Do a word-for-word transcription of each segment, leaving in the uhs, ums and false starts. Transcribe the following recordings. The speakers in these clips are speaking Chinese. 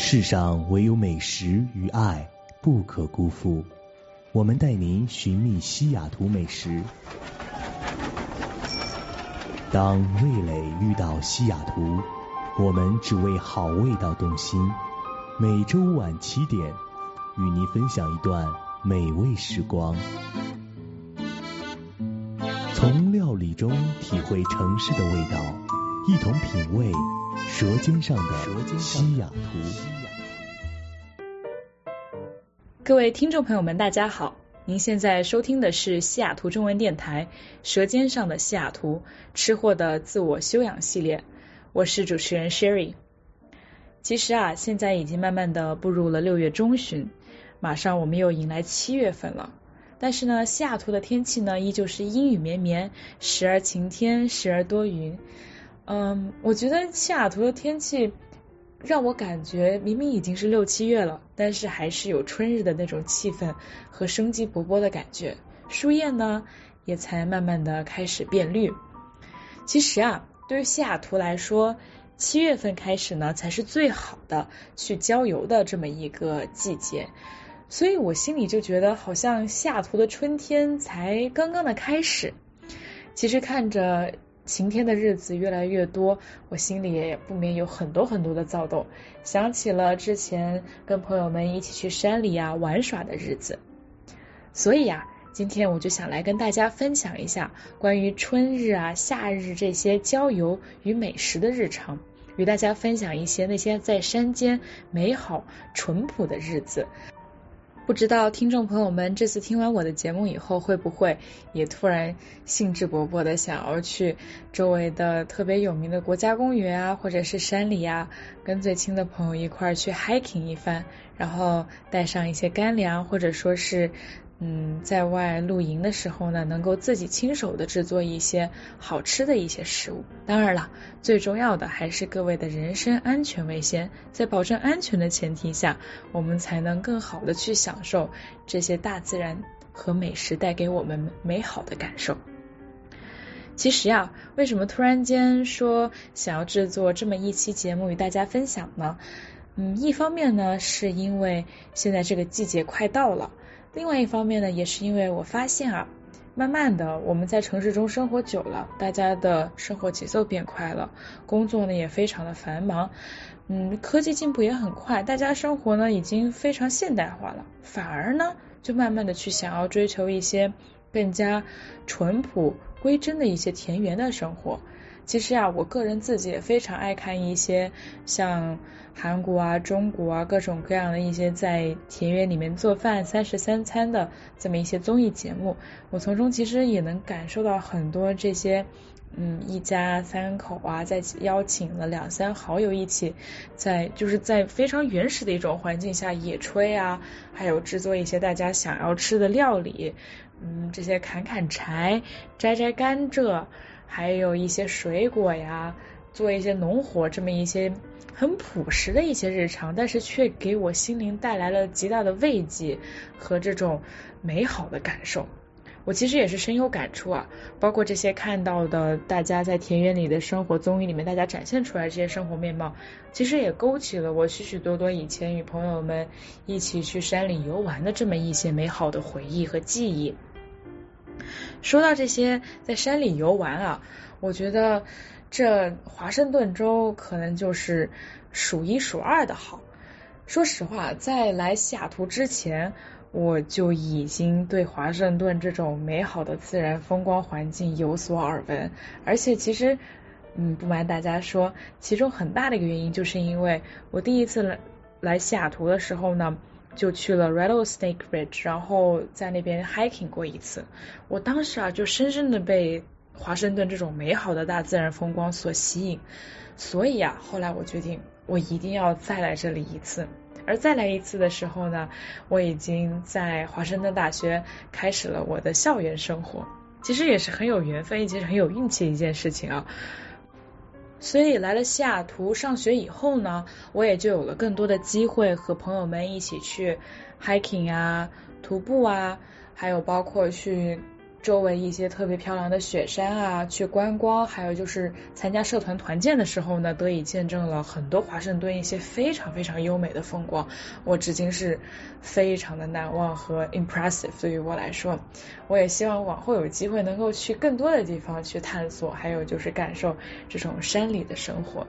世上唯有美食与爱不可辜负，我们带您寻觅西雅图美食。当味蕾遇到西雅图，我们只为好味道动心。每周晚七点，与您分享一段美味时光，从料理中体会城市的味道，一同品味舌尖上的西雅图。 各位听众朋友们大家好，您现在收听的是西雅图中文电台舌尖上的西雅图吃货的自我修养系列，我是主持人 Sherry。 其实啊，现在已经慢慢的步入了六月中旬，马上我们又迎来七月份了，但是呢，西雅图的天气呢依旧是阴雨绵绵，时而晴天，时而多云。嗯，我觉得西雅图的天气让我感觉明明已经是六七月了，但是还是有春日的那种气氛和生机勃勃的感觉，树叶呢也才慢慢的开始变绿。其实啊，对于西雅图来说，七月份开始呢才是最好的去郊游的这么一个季节，所以我心里就觉得好像西雅图的春天才刚刚的开始。其实看着晴天的日子越来越多，我心里也不免有很多很多的躁动，想起了之前跟朋友们一起去山里啊玩耍的日子。所以啊，今天我就想来跟大家分享一下关于春日啊、夏日这些郊游与美食的日常，与大家分享一些那些在山间美好淳朴的日子。不知道听众朋友们这次听完我的节目以后，会不会也突然兴致勃勃的想要去周围的特别有名的国家公园啊，或者是山里啊，跟最亲的朋友一块去 hiking 一番，然后带上一些干粮，或者说是嗯，在外露营的时候呢，能够自己亲手的制作一些好吃的一些食物。当然了，最重要的还是各位的人身安全为先，在保证安全的前提下，我们才能更好的去享受这些大自然和美食带给我们美好的感受。其实呀，为什么突然间说想要制作这么一期节目与大家分享呢？嗯，一方面呢，是因为现在这个季节快到了，另外一方面呢，也是因为我发现啊，慢慢的我们在城市中生活久了，大家的生活节奏变快了，工作呢也非常的繁忙，嗯，科技进步也很快，大家生活呢已经非常现代化了，反而呢就慢慢的去想要追求一些更加淳朴归真的一些田园的生活。其实啊，我个人自己也非常爱看一些像韩国啊、中国啊各种各样的一些在田园里面做饭三食三餐的这么一些综艺节目，我从中其实也能感受到很多这些嗯一家三口啊，在邀请了两三好友一起在就是在非常原始的一种环境下野炊啊，还有制作一些大家想要吃的料理，嗯这些砍砍柴、摘摘甘蔗，还有一些水果呀，做一些农活，这么一些很朴实的一些日常，但是却给我心灵带来了极大的慰藉和这种美好的感受。我其实也是深有感触啊，包括这些看到的大家在田园里的生活综艺里面大家展现出来这些生活面貌，其实也勾起了我许许多多以前与朋友们一起去山里游玩的这么一些美好的回忆和记忆。说到这些在山里游玩啊，我觉得这华盛顿州可能就是数一数二的好。说实话，在来西雅图之前，我就已经对华盛顿这种美好的自然风光环境有所耳闻，而且其实嗯，不瞒大家说，其中很大的一个原因就是因为我第一次来来西雅图的时候呢，就去了 Rattlesnake Ridge， 然后在那边 hiking 过一次。我当时啊就深深的被华盛顿这种美好的大自然风光所吸引，所以啊后来我决定我一定要再来这里一次。而再来一次的时候呢，我已经在华盛顿大学开始了我的校园生活，其实也是很有缘分，其实很有运气的一件事情啊。所以来了西雅图上学以后呢，我也就有了更多的机会和朋友们一起去 hiking 啊、徒步啊，还有包括去周围一些特别漂亮的雪山啊，去观光，还有就是参加社团团建的时候呢，得以见证了很多华盛顿一些非常非常优美的风光，我至今是非常的难忘和 impressive 对于我来说。我也希望往后有机会能够去更多的地方去探索，还有就是感受这种山里的生活。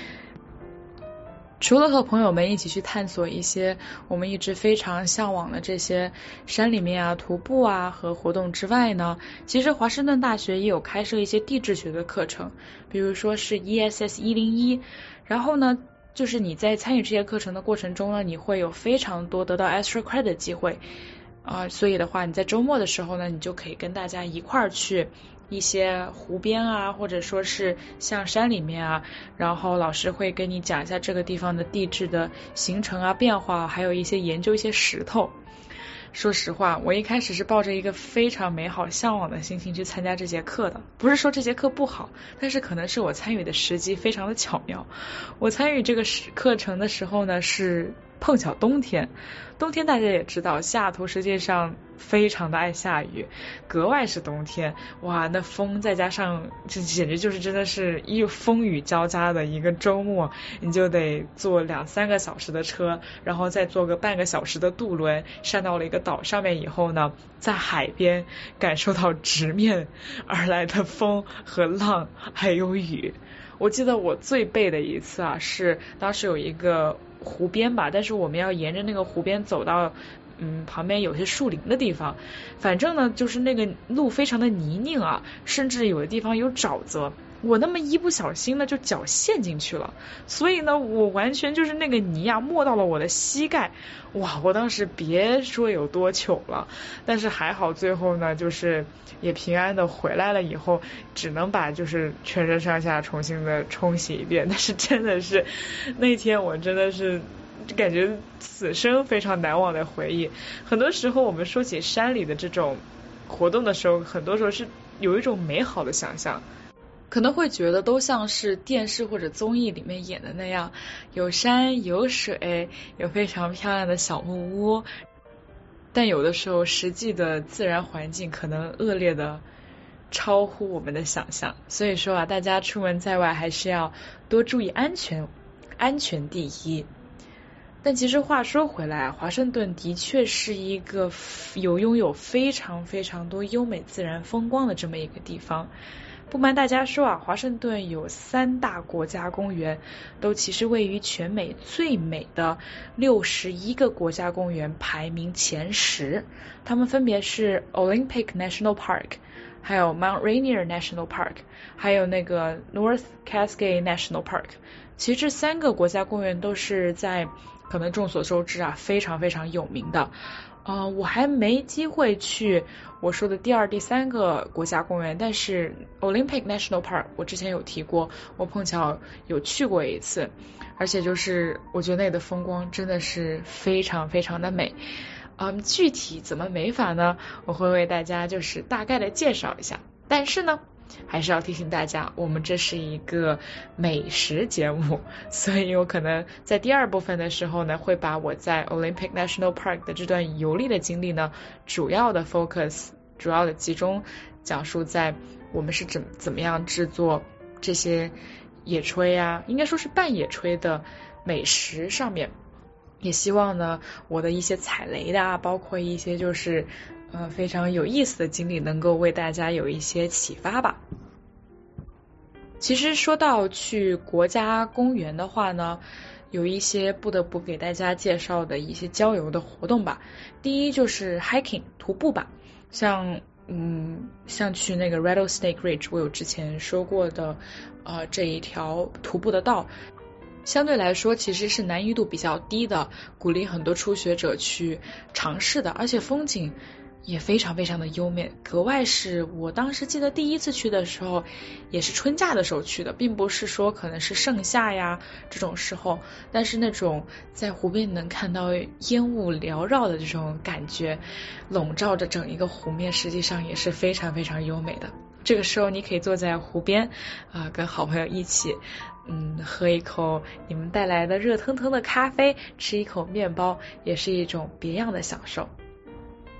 除了和朋友们一起去探索一些我们一直非常向往的这些山里面啊、徒步啊和活动之外呢，其实华盛顿大学也有开设一些地质学的课程，比如说是 E S S 一零一，然后呢就是你在参与这些课程的过程中呢，你会有非常多得到 extra credit 的机会啊、呃，所以的话你在周末的时候呢，你就可以跟大家一块儿去一些湖边啊，或者说是像山里面啊，然后老师会跟你讲一下这个地方的地质的形成啊、变化，还有一些研究一些石头。说实话，我一开始是抱着一个非常美好向往的心情去参加这节课的，不是说这节课不好，但是可能是我参与的时机非常的巧妙。我参与这个课程的时候呢，是碰巧冬天，冬天大家也知道，西雅图实际上非常的爱下雨，格外是冬天，哇，那风再加上这简直就是真的是一风雨交加的一个周末，你就得坐两三个小时的车，然后再坐个半个小时的渡轮上到了一个岛上面以后呢，在海边感受到直面而来的风和浪还有雨。我记得我最背的一次啊，是当时有一个湖边吧，但是我们要沿着那个湖边走到嗯旁边有些树林的地方，反正呢就是那个路非常的泥泞啊，甚至有的地方有沼泽，我那么一不小心呢就脚陷进去了，所以呢我完全就是那个泥啊没到了我的膝盖，哇，我当时别说有多糗了，但是还好最后呢就是也平安的回来了，以后只能把就是全身上下重新的冲洗一遍，但是真的是那天我真的是感觉此生非常难忘的回忆。很多时候我们说起山里的这种活动的时候，很多时候是有一种美好的想象，可能会觉得都像是电视或者综艺里面演的那样，有山有水，有非常漂亮的小木屋，但有的时候实际的自然环境可能恶劣的超乎我们的想象。所以说啊，大家出门在外还是要多注意安全，安全第一。但其实话说回来，华盛顿的确是一个有拥有非常非常多优美自然风光的这么一个地方。不瞒大家说啊，华盛顿有三大国家公园，都其实位于全美最美的六十一个国家公园排名前十，它们分别是 Olympic National Park， 还有 Mount Rainier National Park， 还有那个 North Cascade National Park。 其实这三个国家公园都是在可能众所周知啊，非常非常有名的。呃，我还没机会去我说的第二、第三个国家公园，但是 Olympic National Park 我之前有提过，我碰巧有去过一次，而且就是我觉得那里的风光真的是非常非常的美。嗯，具体怎么美法呢？我会为大家就是大概的介绍一下，但是呢还是要提醒大家，我们这是一个美食节目，所以我可能在第二部分的时候呢，会把我在 Olympic National Park 的这段游历的经历呢，主要的 focus， 主要的集中讲述在我们是怎怎么样制作这些野炊啊，应该说是半野炊的美食上面。也希望呢，我的一些踩雷的啊，包括一些就是呃非常有意思的经历，能够为大家有一些启发吧。其实说到去国家公园的话呢，有一些不得不给大家介绍的一些郊游的活动吧。第一就是 hiking 徒步吧，像嗯像去那个 Rattlesnake Ridge， 我有之前说过的呃这一条徒步的道，相对来说其实是难易度比较低的，鼓励很多初学者去尝试的，而且风景也非常非常的优美，格外是我当时记得第一次去的时候也是春假的时候去的，并不是说可能是盛夏呀这种时候，但是那种在湖边能看到烟雾缭绕的这种感觉笼罩着整一个湖面，实际上也是非常非常优美的。这个时候你可以坐在湖边啊、呃，跟好朋友一起嗯，喝一口你们带来的热腾腾的咖啡，吃一口面包，也是一种别样的享受。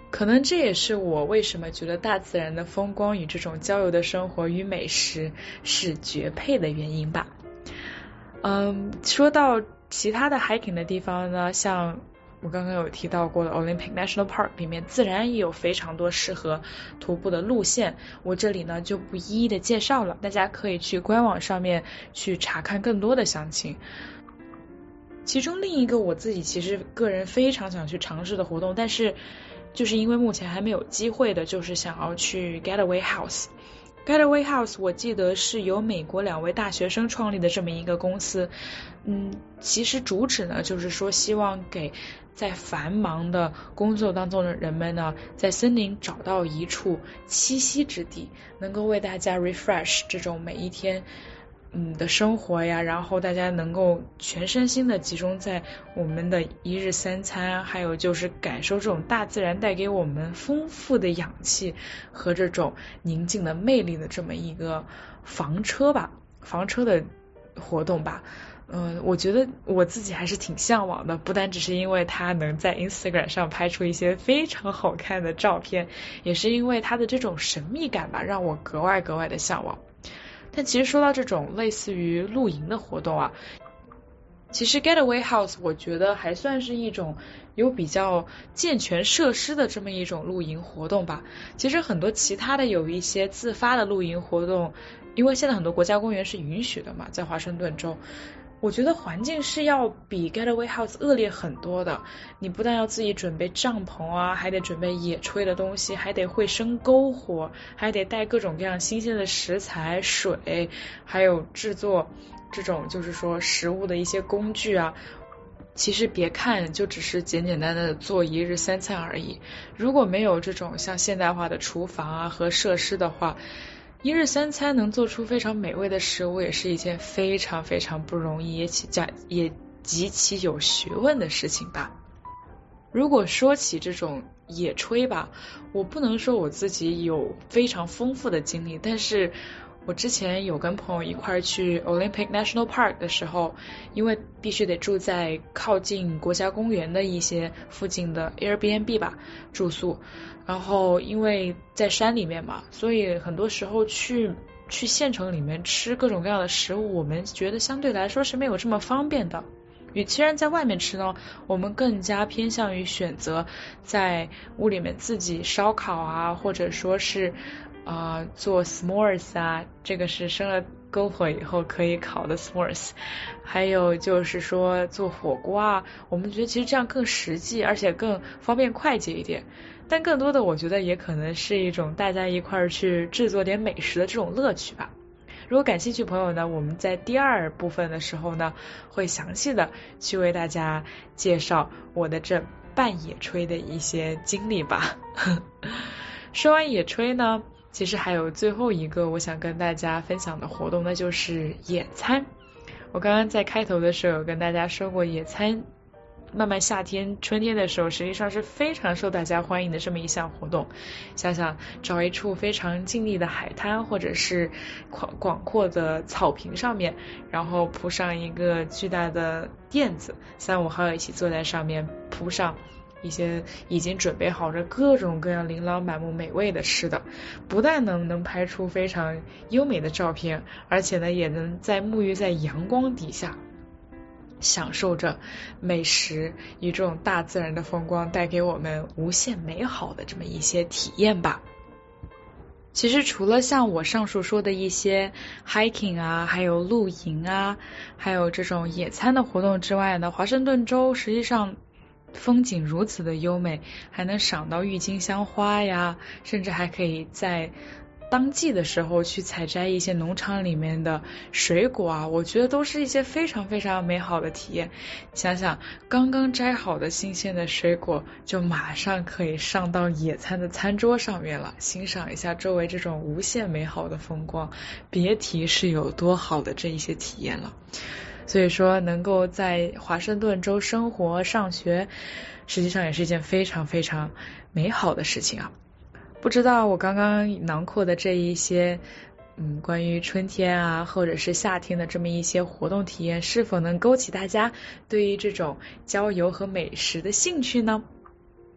可能这也是我为什么觉得大自然的风光与这种郊游的生活与美食是绝配的原因吧。嗯，说到其他的 hiking 的地方呢，像我刚刚有提到过的 Olympic National Park 里面自然也有非常多适合徒步的路线，我这里呢就不一一的介绍了，大家可以去官网上面去查看更多的详情。其中另一个我自己其实个人非常想去尝试的活动，但是就是因为目前还没有机会的，就是想要去 Getaway House。Getaway House 我记得是由美国两位大学生创立的这么一个公司，嗯，其实主旨呢就是说希望给在繁忙的工作当中的人们呢，在森林找到一处栖息之地，能够为大家 refresh 这种每一天嗯的生活呀，然后大家能够全身心的集中在我们的一日三餐，还有就是感受这种大自然带给我们丰富的氧气和这种宁静的魅力的这么一个房车吧，房车的活动吧。嗯，我觉得我自己还是挺向往的，不单只是因为它能在 Instagram 上拍出一些非常好看的照片，也是因为它的这种神秘感吧，让我格外格外的向往。但其实说到这种类似于露营的活动啊，其实 Getaway House 我觉得还算是一种有比较健全设施的这么一种露营活动吧。其实很多其他的有一些自发的露营活动，因为现在很多国家公园是允许的嘛，在华盛顿州，我觉得环境是要比 Getaway House 恶劣很多的。你不但要自己准备帐篷啊，还得准备野炊的东西，还得会生篝火，还得带各种各样新鲜的食材、水，还有制作这种就是说食物的一些工具啊。其实别看就只是简简单单的做一日三餐而已，如果没有这种像现代化的厨房啊和设施的话，一日三餐能做出非常美味的食物也是一件非常非常不容易也极也极其有学问的事情吧。如果说起这种野炊吧，我不能说我自己有非常丰富的经历，但是我之前有跟朋友一块去 Olympic National Park 的时候，因为必须得住在靠近国家公园的一些附近的 Airbnb 吧住宿，然后因为在山里面嘛，所以很多时候去去县城里面吃各种各样的食物，我们觉得相对来说是没有这么方便的。与其然在外面吃呢，我们更加偏向于选择在屋里面自己烧烤啊，或者说是啊、呃、做 s'mores 啊，这个是生了篝火以后可以烤的 s'mores， 还有就是说做火锅啊，我们觉得其实这样更实际，而且更方便快捷一点。但更多的我觉得也可能是一种大家一块儿去制作点美食的这种乐趣吧。如果感兴趣朋友呢，我们在第二部分的时候呢，会详细的去为大家介绍我的这半野炊的一些经历吧。说完野炊呢，其实还有最后一个我想跟大家分享的活动，那就是野餐。我刚刚在开头的时候有跟大家说过，野餐慢慢夏天春天的时候实际上是非常受大家欢迎的这么一项活动。想想找一处非常静谧的海滩，或者是广广阔的草坪上面，然后铺上一个巨大的垫子，三五好友一起坐在上面，铺上一些已经准备好着各种各样琳琅满目美味的吃的，不但能能拍出非常优美的照片，而且呢也能在沐浴在阳光底下，享受着美食与这种大自然的风光带给我们无限美好的这么一些体验吧。其实除了像我上述说的一些 hiking 啊，还有露营啊，还有这种野餐的活动之外呢，华盛顿州实际上风景如此的优美，还能赏到郁金香花呀，甚至还可以在当季的时候去采摘一些农场里面的水果啊，我觉得都是一些非常非常美好的体验。想想刚刚摘好的新鲜的水果，就马上可以上到野餐的餐桌上面了，欣赏一下周围这种无限美好的风光，别提是有多好的这一些体验了。所以说能够在华盛顿州生活上学，实际上也是一件非常非常美好的事情啊。不知道我刚刚囊括的这一些嗯，关于春天啊或者是夏天的这么一些活动体验，是否能勾起大家对于这种郊游和美食的兴趣呢？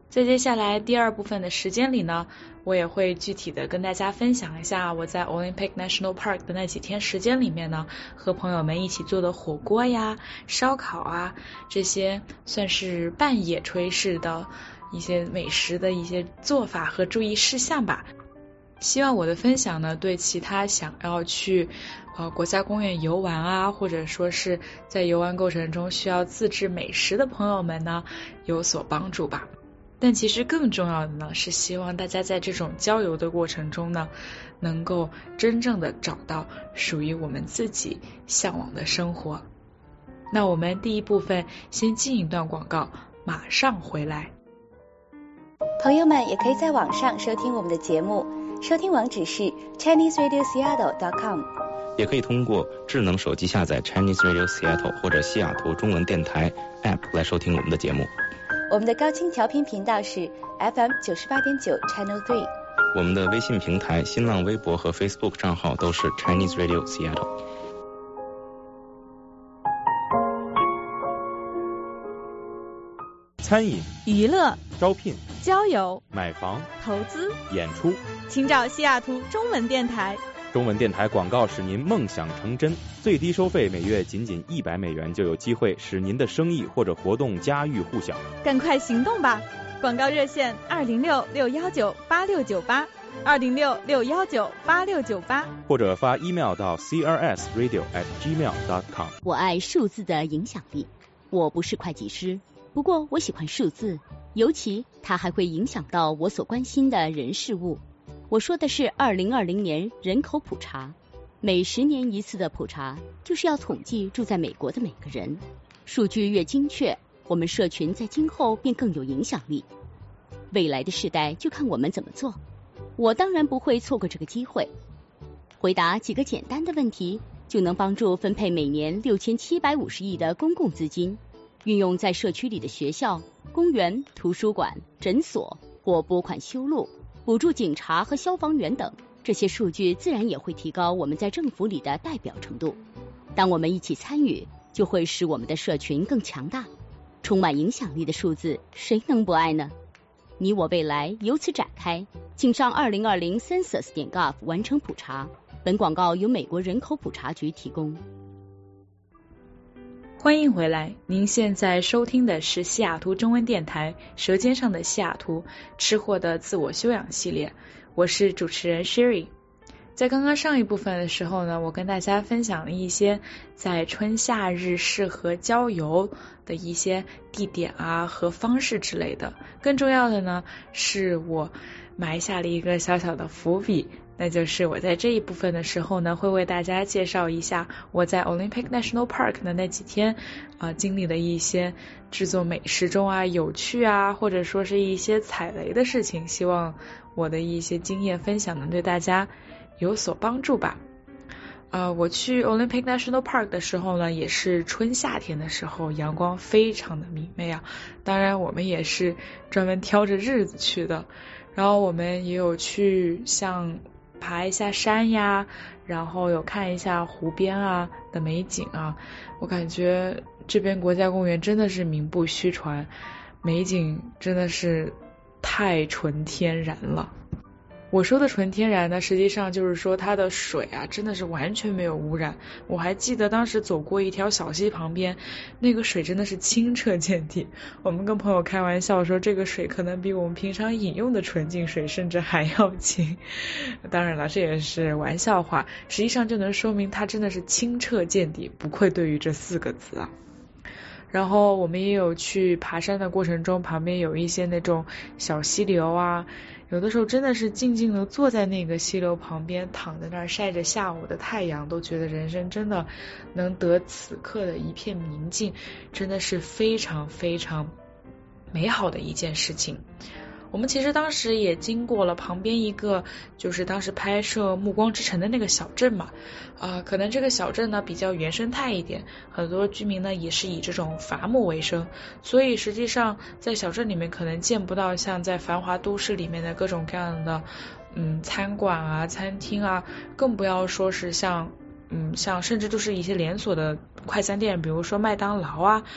在接下来第二部分的时间里呢，我也会具体的跟大家分享一下我在 Olympic National Park 的那几天时间里面呢，和朋友们一起做的火锅呀、烧烤啊，这些算是半野炊式的一些美食的一些做法和注意事项吧。希望我的分享呢，对其他想要去呃国家公园游玩啊，或者说是在游玩过程中需要自制美食的朋友们呢，有所帮助吧。但其实更重要的呢，是希望大家在这种郊游的过程中呢，能够真正的找到属于我们自己向往的生活。那我们第一部分先进一段广告，马上回来。 朋友们也可以在网上收听我们的节目，收听网址是 Chinese Radio Seattle dot com， 也可以通过智能手机下载 Chinese Radio Seattle 或者西雅图中文电台 App 来收听我们的节目。 我们的高清调频频道是 F M 九十八点九 Channel three。 我们的微信平台、新浪微博和 Facebook 账号都是 Chinese Radio Seattle。 餐饮、 娱乐、 招聘、 交友、 买房、 投资、 演出， 请找西雅图中文电台。 中文电台广告使您梦想成真，最低收费每月仅仅一百美元，就有机会使您的生意或者活动家喻户晓。 赶快行动吧！广告热线二零六六幺九八六九八，二零六六幺九八六九八， 或者发 email 到 c r s radio at gmail dot com。 我爱数字的影响力。我不是会计师，不过我喜欢数字，尤其它还会影响到我所关心的人事物。我说的是二零二零年人口普查，每十年一次的普查，就是要统计住在美国的每个人。数据越精确，我们社群在今后便更有影响力。未来的世代就看我们怎么做。我当然不会错过这个机会。回答几个简单的问题，就能帮助分配每年六千七百五十亿的公共资金，运用在社区里的学校、公园、图书馆、诊所，或拨款修路，补助警察和消防员等。这些数据自然也会提高我们在政府里的代表程度。当我们一起参与，就会使我们的社群更强大。充满影响力的数字，谁能不爱呢？你我未来由此展开，请上二零二零 census 点 gov 完成普查。本广告由美国人口普查局提供。 欢迎回来，您现在收听的是西雅图中文电台舌尖上的西雅图吃货的自我修养系列，我是主持人 Sherry。 在刚刚上一部分的时候呢，我跟大家分享了一些在春夏日适合郊游的一些地点啊和方式之类的，更重要的呢是我埋下了一个小小的伏笔，那就是我在这一部分的时候呢，会为大家介绍一下我在 Olympic National Park 的那几天啊、呃、经历的一些制作美食中啊有趣啊，或者说是一些踩雷的事情，希望我的一些经验分享能对大家有所帮助吧。呃，我去 Olympic National Park 的时候呢，也是春夏天的时候，阳光非常的明媚啊。当然我们也是专门挑着日子去的，然后我们也有去像爬一下山呀，然后有看一下湖边啊的美景啊。我感觉这边国家公园真的是名不虚传，美景真的是太纯天然了。我说的纯天然呢，实际上就是说它的水啊真的是完全没有污染。我还记得当时走过一条小溪旁边，那个水真的是清澈见底。我们跟朋友开玩笑说，这个水可能比我们平常饮用的纯净水甚至还要清。当然了，这也是玩笑话，实际上就能说明它真的是清澈见底，不愧对于这四个字啊。然后我们也有去爬山的过程中，旁边有一些那种小溪流啊，有的时候真的是静静的坐在那个溪流旁边，躺在那儿晒着下午的太阳，都觉得人生真的能得此刻的一片宁静，真的是非常非常美好的一件事情。我们其实当时也经过了旁边一个就是当时拍摄《暮光之城》的那个小镇嘛，呃，可能这个小镇呢比较原生态一点，很多居民呢也是以这种伐木为生，所以实际上在小镇里面可能见不到像在繁华都市里面的各种各样的嗯餐馆啊、餐厅啊，更不要说是像嗯像甚至就是一些连锁的快餐店，比如说麦当劳啊。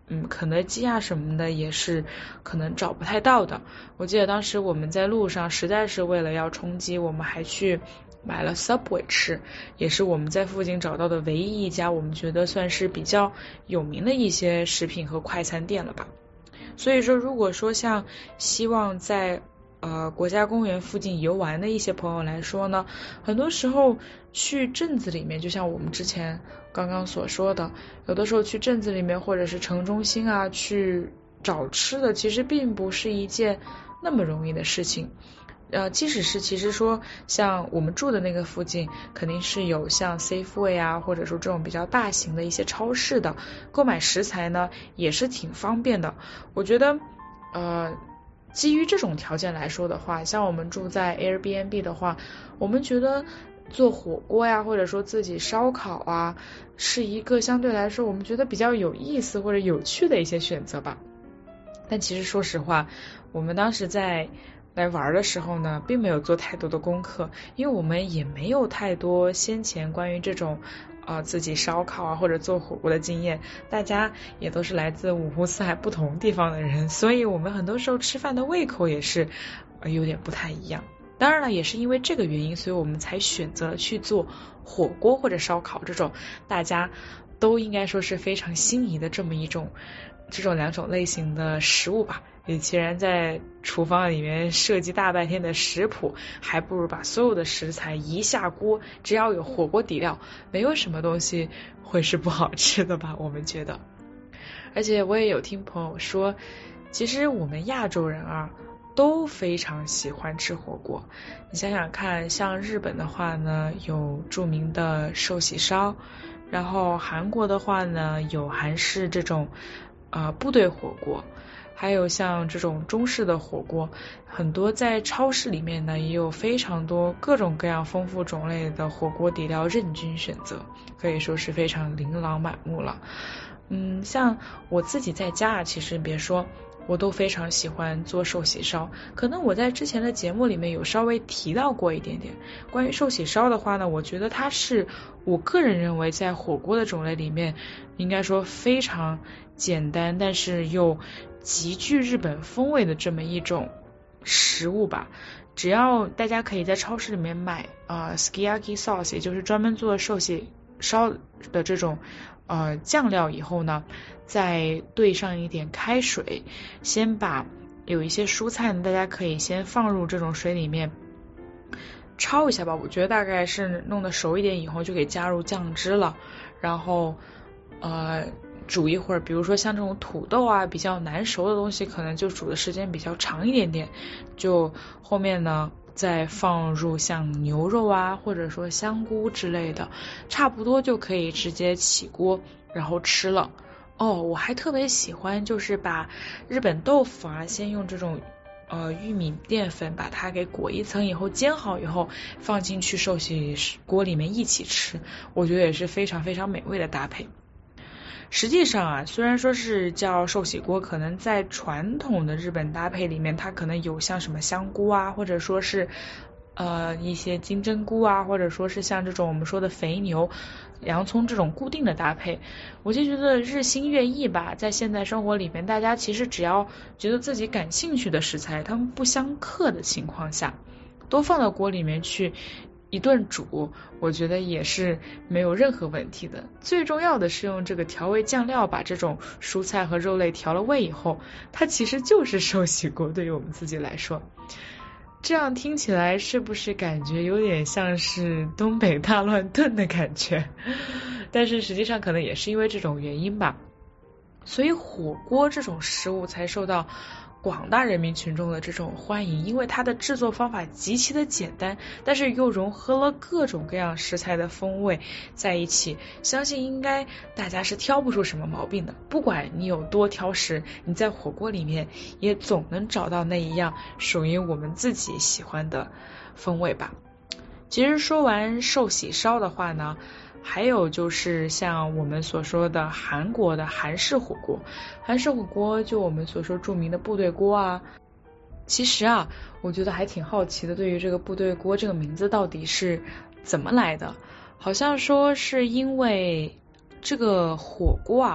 嗯，肯德基啊什么的也是可能找不太到的。我记得当时我们在路上实在是为了要充饥，我们还去买了 Subway 吃，也是我们在附近找到的唯一一家我们觉得算是比较有名的一些食品和快餐店了吧。所以说如果说像希望在呃国家公园附近游玩的一些朋友来说呢，很多时候去镇子里面，就像我们之前刚刚所说的，有的时候去镇子里面或者是城中心啊去找吃的，其实并不是一件那么容易的事情。呃，即使是其实说像我们住的那个附近肯定是有像 Safeway 啊或者说这种比较大型的一些超市的，购买食材呢也是挺方便的。我觉得呃基于这种条件来说的话，像我们住在 Airbnb 的话，我们觉得做火锅呀或者说自己烧烤啊是一个相对来说我们觉得比较有意思或者有趣的一些选择吧。但其实说实话，我们当时在来玩的时候呢并没有做太多的功课，因为我们也没有太多先前关于这种呃自己烧烤啊或者做火锅的经验，大家也都是来自五湖四海不同地方的人，所以我们很多时候吃饭的胃口也是、呃、有点不太一样。当然了，也是因为这个原因，所以我们才选择了去做火锅或者烧烤这种大家都应该说是非常心仪的这么一种这种两种类型的食物吧。与其然在厨房里面设计大半天的食谱，还不如把所有的食材一下锅，只要有火锅底料，没有什么东西会是不好吃的吧，我们觉得。而且我也有听朋友说，其实我们亚洲人啊都非常喜欢吃火锅。你想想看，像日本的话呢有著名的寿喜烧，然后韩国的话呢有韩式这种呃部队火锅，还有像这种中式的火锅，很多在超市里面呢也有非常多各种各样丰富种类的火锅底料任君选择，可以说是非常琳琅满目了。嗯，像我自己在家啊，其实别说我都非常喜欢做寿喜烧，可能我在之前的节目里面有稍微提到过一点点。关于寿喜烧的话呢，我觉得它是我个人认为在火锅的种类里面应该说非常简单但是又极具日本风味的这么一种食物吧。只要大家可以在超市里面买呃 sukiyaki sauce， 也就是专门做寿喜烧的这种呃酱料以后呢，再兑上一点开水，先把有一些蔬菜呢大家可以先放入这种水里面焯一下吧，我觉得大概是弄得熟一点以后就给加入酱汁了，然后呃煮一会儿，比如说像这种土豆啊比较难熟的东西可能就煮的时间比较长一点点，就后面呢再放入像牛肉啊或者说香菇之类的，差不多就可以直接起锅然后吃了。哦，我还特别喜欢就是把日本豆腐啊先用这种呃玉米淀粉把它给裹一层以后煎好以后放进去寿喜锅里面一起吃，我觉得也是非常非常美味的搭配。实际上啊，虽然说是叫寿喜锅，可能在传统的日本搭配里面它可能有像什么香菇啊或者说是呃一些金针菇啊，或者说是像这种我们说的肥牛洋葱这种固定的搭配，我就觉得日新月异吧。在现代生活里面，大家其实只要觉得自己感兴趣的食材它们不相克的情况下，都放到锅里面去一顿煮，我觉得也是没有任何问题的。最重要的是用这个调味酱料把这种蔬菜和肉类调了味以后，它其实就是寿喜锅，对于我们自己来说。这样听起来是不是感觉有点像是东北大乱炖的感觉？但是实际上可能也是因为这种原因吧，所以火锅这种食物才受到广大人民群众的这种欢迎，因为它的制作方法极其的简单，但是又融合了各种各样食材的风味在一起，相信应该大家是挑不出什么毛病的。不管你有多挑食，你在火锅里面也总能找到那一样属于我们自己喜欢的风味吧。其实说完寿喜烧的话呢，还有就是像我们所说的韩国的韩式火锅，韩式火锅就我们所说著名的部队锅啊。其实啊，我觉得还挺好奇的，对于这个部队锅这个名字到底是怎么来的。好像说是因为这个火锅啊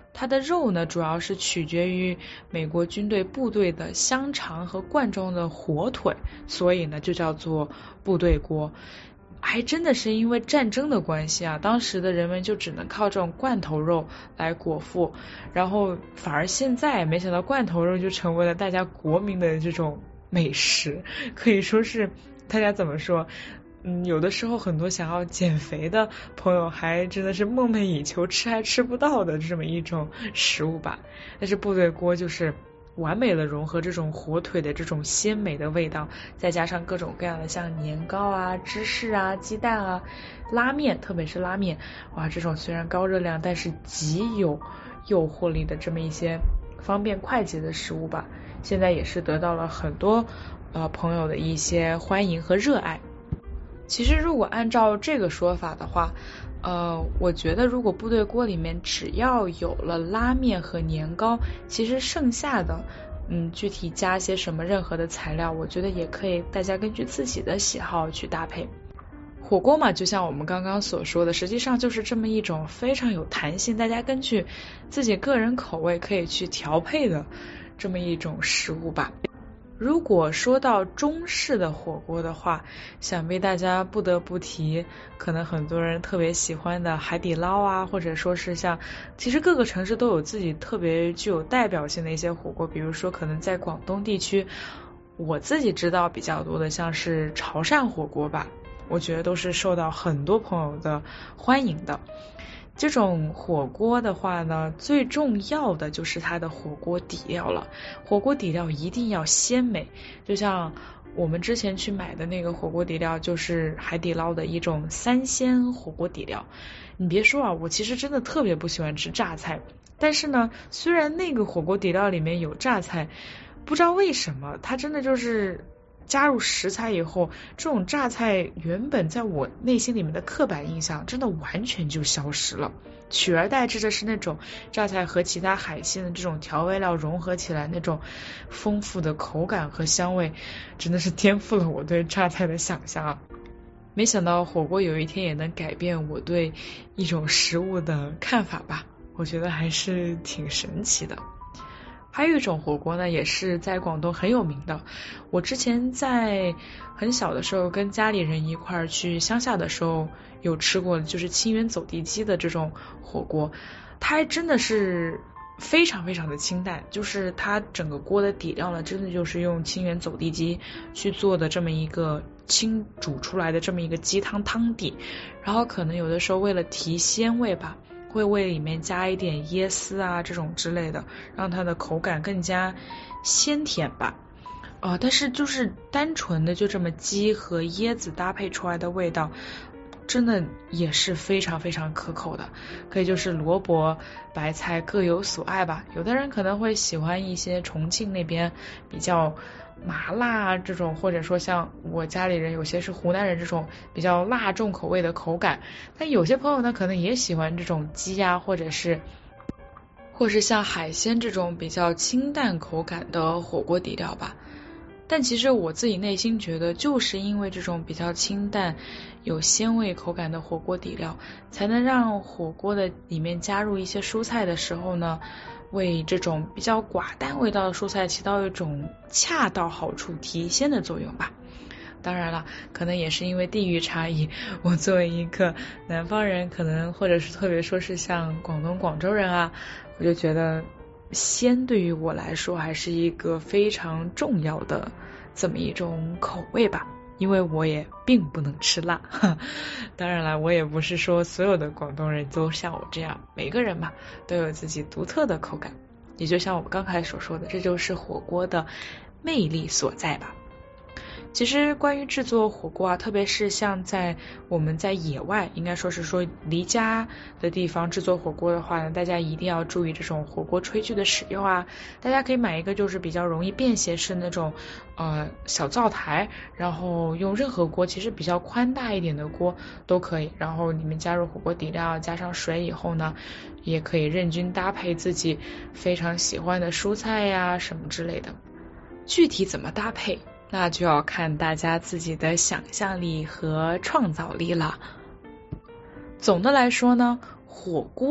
它的肉呢主要是取决于美国军队部队的香肠和罐装的火腿，所以呢就叫做部队锅。还真的是因为战争的关系啊，当时的人们就只能靠这种罐头肉来果腹，然后反而现在没想到罐头肉就成为了大家国民的这种美食，可以说是大家怎么说，嗯，有的时候很多想要减肥的朋友还真的是梦寐以求，吃还吃不到的这么一种食物吧。但是部队锅就是完美的融合这种火腿的这种鲜美的味道，再加上各种各样的像年糕啊、芝士啊、鸡蛋啊、拉面，特别是拉面，哇，这种虽然高热量但是极有诱惑力的这么一些方便快捷的食物吧，现在也是得到了很多呃朋友的一些欢迎和热爱。其实如果按照这个说法的话，呃，我觉得如果部队锅里面只要有了拉面和年糕，其实剩下的嗯具体加些什么任何的材料，我觉得也可以大家根据自己的喜好去搭配。火锅嘛，就像我们刚刚所说的，实际上就是这么一种非常有弹性，大家根据自己个人口味可以去调配的这么一种食物吧。如果说到中式的火锅的话，想必大家不得不提可能很多人特别喜欢的海底捞啊，或者说是像其实各个城市都有自己特别具有代表性的一些火锅，比如说可能在广东地区我自己知道比较多的像是潮汕火锅吧，我觉得都是受到很多朋友的欢迎的。这种火锅的话呢，最重要的就是它的火锅底料了，火锅底料一定要鲜美，就像我们之前去买的那个火锅底料就是海底捞的一种三鲜火锅底料。你别说啊，我其实真的特别不喜欢吃榨菜，但是呢，虽然那个火锅底料里面有榨菜，不知道为什么它真的就是加入食材以后，这种榨菜原本在我内心里面的刻板印象真的完全就消失了，取而代之的是那种榨菜和其他海鲜的这种调味料融合起来那种丰富的口感和香味，真的是颠覆了我对榨菜的想象啊！没想到火锅有一天也能改变我对一种食物的看法吧，我觉得还是挺神奇的。还有一种火锅呢，也是在广东很有名的。我之前在很小的时候跟家里人一块儿去乡下的时候有吃过，就是清远走地鸡的这种火锅，它还真的是非常非常的清淡，就是它整个锅的底料呢，真的就是用清远走地鸡去做的这么一个清煮出来的这么一个鸡汤汤底，然后可能有的时候为了提鲜味吧，会为里面加一点椰丝啊这种之类的，让它的口感更加鲜甜吧。啊、呃，但是就是单纯的就这么鸡和椰子搭配出来的味道，真的也是非常非常可口的，可以就是萝卜白菜各有所爱吧。有的人可能会喜欢一些重庆那边比较麻辣这种，或者说像我家里人有些是湖南人这种比较辣重口味的口感，但有些朋友呢可能也喜欢这种鸡啊，或者是或是像海鲜这种比较清淡口感的火锅底料吧。但其实我自己内心觉得，就是因为这种比较清淡有鲜味口感的火锅底料，才能让火锅的里面加入一些蔬菜的时候呢，为这种比较寡淡味道的蔬菜起到一种恰到好处提鲜的作用吧。当然了，可能也是因为地域差异，我作为一个南方人，可能或者是特别说是像广东广州人啊，我就觉得鲜对于我来说还是一个非常重要的这么一种口味吧，因为我也并不能吃辣。当然了，我也不是说所有的广东人都像我这样，每个人嘛都有自己独特的口感，也就像我们刚才所说的，这就是火锅的魅力所在吧。其实关于制作火锅啊，特别是像在我们在野外，应该说是说离家的地方制作火锅的话呢，大家一定要注意这种火锅炊具的使用啊。大家可以买一个就是比较容易便携式那种呃小灶台，然后用任何锅，其实比较宽大一点的锅都可以，然后里面加入火锅底料，加上水以后呢，也可以任君搭配自己非常喜欢的蔬菜呀什么之类的。具体怎么搭配，那就要看大家自己的想象力和创造力了。总的来说呢，火锅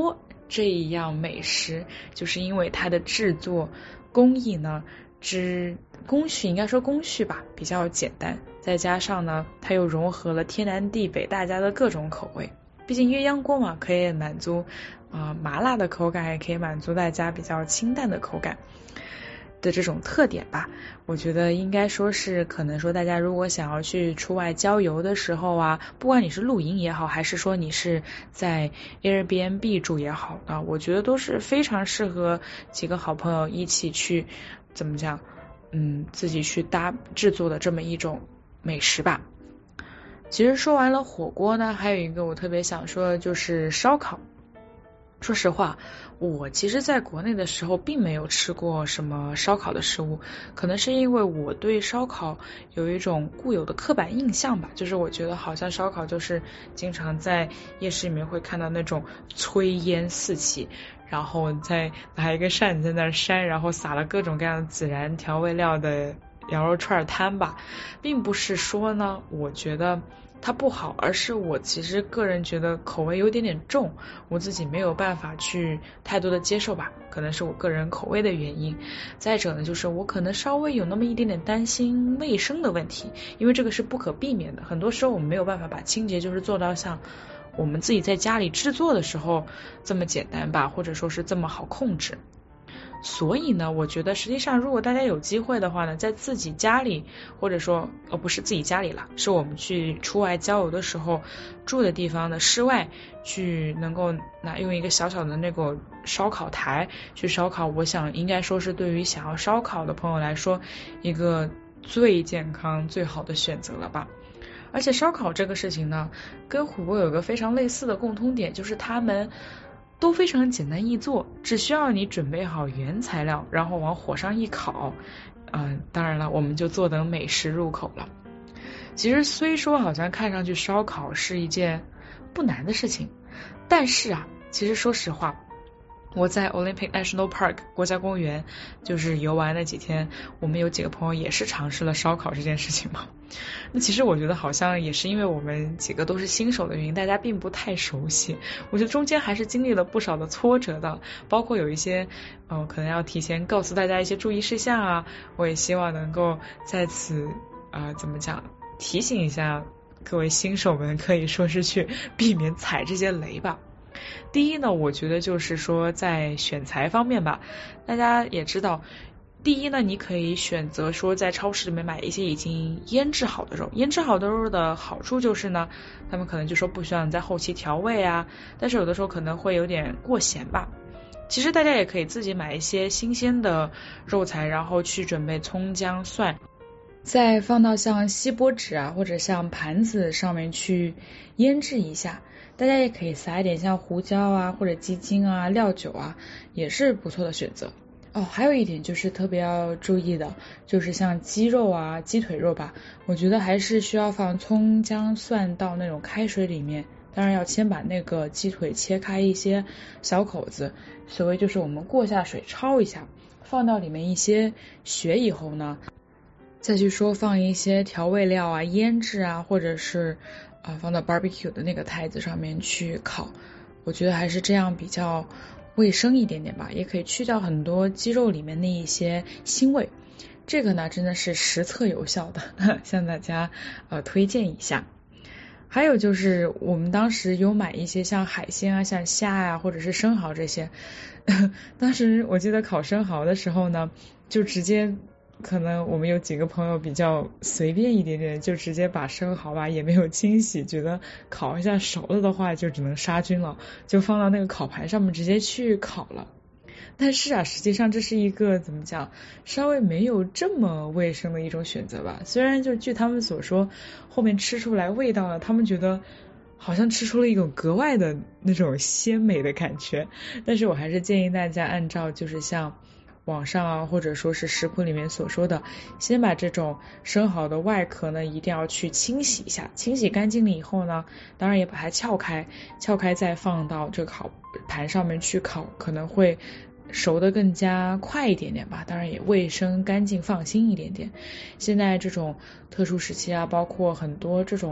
这一样美食，就是因为它的制作工艺呢之工序应该说工序吧比较简单，再加上呢它又融合了天南地北大家的各种口味，毕竟鸳鸯锅嘛，可以满足啊、呃、麻辣的口感，也可以满足大家比较清淡的口感的这种特点吧。我觉得应该说是可能说大家如果想要去出外郊游的时候啊，不管你是露营也好，还是说你是在 Airbnb 住也好啊，我觉得都是非常适合几个好朋友一起去怎么讲嗯自己去搭制作的这么一种美食吧。其实说完了火锅呢，还有一个我特别想说的就是烧烤。说实话，我其实在国内的时候并没有吃过什么烧烤的食物，可能是因为我对烧烤有一种固有的刻板印象吧，就是我觉得好像烧烤就是经常在夜市里面会看到那种炊烟四起，然后再拿一个扇子在那扇，然后撒了各种各样的孜然调味料的羊肉串摊吧，并不是说呢我觉得它不好，而是我其实个人觉得口味有点点重，我自己没有办法去太多的接受吧，可能是我个人口味的原因。再者呢，就是我可能稍微有那么一点点担心卫生的问题，因为这个是不可避免的，很多时候我们没有办法把清洁就是做到像我们自己在家里制作的时候这么简单吧，或者说是这么好控制。所以呢，我觉得实际上如果大家有机会的话呢，在自己家里，或者说呃不是自己家里了，是我们去出外郊游的时候住的地方的室外去能够拿用一个小小的那个烧烤台去烧烤，我想应该说是对于想要烧烤的朋友来说一个最健康最好的选择了吧。而且烧烤这个事情呢，跟火锅有个非常类似的共通点，就是他们都非常简单易做，只需要你准备好原材料，然后往火上一烤，嗯、呃，当然了，我们就坐等美食入口了。其实虽说好像看上去烧烤是一件不难的事情，但是啊，其实说实话，我在 Olympic National Park 国家公园就是游玩那几天，我们有几个朋友也是尝试了烧烤这件事情嘛。那其实我觉得好像也是因为我们几个都是新手的原因，大家并不太熟悉，我觉得中间还是经历了不少的挫折的，包括有一些呃可能要提前告诉大家一些注意事项啊，我也希望能够在此啊、呃、怎么讲提醒一下各位新手们，可以说是去避免踩这些雷吧。第一呢，我觉得就是说在选材方面吧，大家也知道，第一呢，你可以选择说在超市里面买一些已经腌制好的肉，腌制好的肉的好处就是呢，他们可能就说不需要你在后期调味啊，但是有的时候可能会有点过咸吧。其实大家也可以自己买一些新鲜的肉材，然后去准备葱姜蒜，再放到像锡箔纸啊或者像盘子上面去腌制一下。大家也可以撒一点像胡椒啊或者鸡精啊料酒啊，也是不错的选择。哦，还有一点就是特别要注意的，就是像鸡肉啊鸡腿肉吧，我觉得还是需要放葱姜蒜到那种开水里面，当然要先把那个鸡腿切开一些小口子，所谓就是我们过下水焯一下，放到里面一些血以后呢，再去说放一些调味料啊腌制啊，或者是啊、呃、放到 barbecue 的那个台子上面去烤，我觉得还是这样比较卫生一点点吧，也可以去掉很多鸡肉里面的一些腥味，这个呢真的是实测有效的，向大家呃推荐一下。还有就是我们当时有买一些像海鲜啊像虾啊或者是生蚝这些，当时我记得烤生蚝的时候呢，就直接可能我们有几个朋友比较随便一点点，就直接把生蚝吧也没有清洗，觉得烤一下熟了的话就只能杀菌了，就放到那个烤盘上面直接去烤了。但是啊，实际上这是一个怎么讲，稍微没有这么卫生的一种选择吧。虽然就据他们所说，后面吃出来味道呢，他们觉得好像吃出了一种格外的那种鲜美的感觉，但是我还是建议大家按照就是像网上啊或者说是食谱里面所说的，先把这种生蚝的外壳呢一定要去清洗一下，清洗干净了以后呢，当然也把它撬开，撬开再放到这个烤盘上面去烤，可能会熟得更加快一点点吧，当然也卫生干净放心一点点。现在这种特殊时期啊，包括很多这种